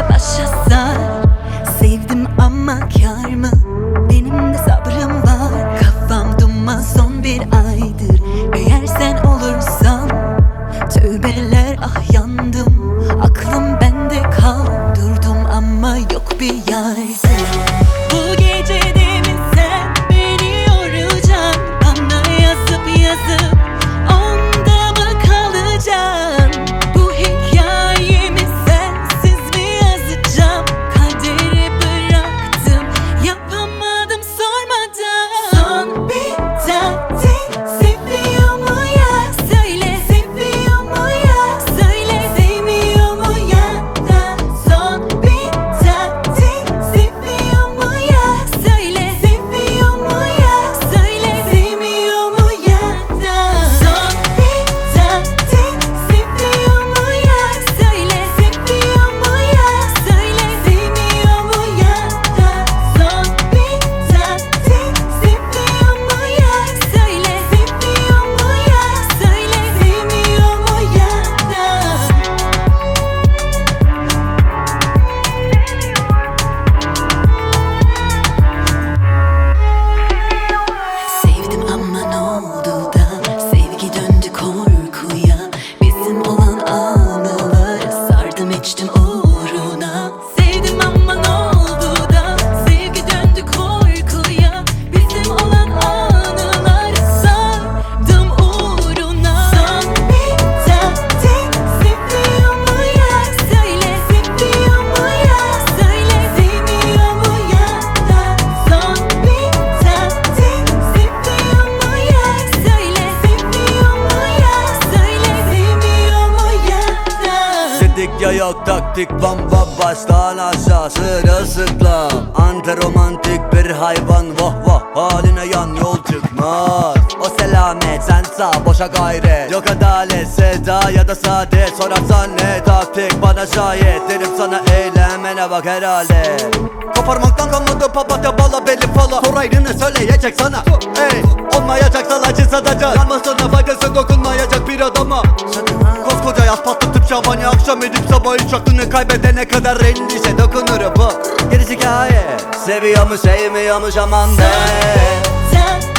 başa sar. Sevdim ama kâr mı? Benim de sabrım var. Kafam duman son bir aydır. Eğer sen olursan tövbeler, ah yandım. Aklım bende kal. Durdum ama yok bir yerde. Bu gece de mi sen beni yoracaksın? Bana yazıp yazıp onda mı kalacaksın? Bu hikayemi sensiz mi yazacağım? Kaderi bıraktım, yapamadım sormadan. Son bir taktik seviyor mu ya? Söyle seviyor mu ya? Söyle sevmiyor mu ya da? Son bir taktik seviyor mu ya? Söyle seviyor mu ya? Söyle sevmiyor mu ya da? Son bir taktik seviyor mu ya? Söyle seviyor mu ya? Söyle sevmiyor mu ya da? Son bir taktik seviyor mu ya? Söyle seviyor mu ya? Söyle sevmiyor mu ya Sevdim ama ne oldu da sevgi döndü korkuya. Bizim olan anıları sardım içtim uğruna. Sevdim ama ne oldu da sevgi döndü korkuya. Bizim olan anıları sardım uğruna. Son bir taktik seviyor mu ya? Söyle seviyor mu ya? Söyle sevmiyor mu ya da? Son bir taktik seviyor mu ya? Söyle seviyor mu ya? Söyle sevmiyor mu ya da? Dedik ya yok taktik bomba baştan aşağı sırılsıklam. Antiromantik bir hayvan vah vah haline yan yol çıkmaz. O selamet sen sağ boşa gayret. Yok adalet seda ya da saadet. Sorarsan ne taktik bana şayet. Derim sana eylemene bak herhalde. Koparmaktan kalmadı papatya bala belli fala. Sor ayrını söyleyecek sana. Ey olmayacaksa acı satacak. Yanmasına faydası dokunmayacak bir adama. Koskoca yaz patlı tıp şabani. Akşam edip sabah hiç aklını kaybedene kadar endişe dokunur bu. Gerisi hikaye. Seviyormuş sevmiyormuş aman be. Sen